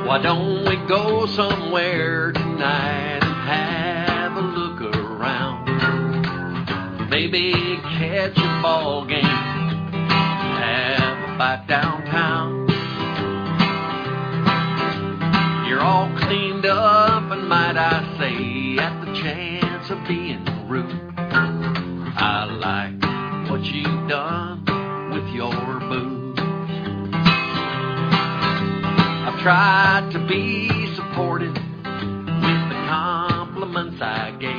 Why don't we go somewhere tonight and have a look around? Maybe catch a ball game, have a bite downtown. You're all cleaned up, and might I say, at the chance of being rude, I like what you've done with your booze. I've tried to be supportive with the compliments I gave.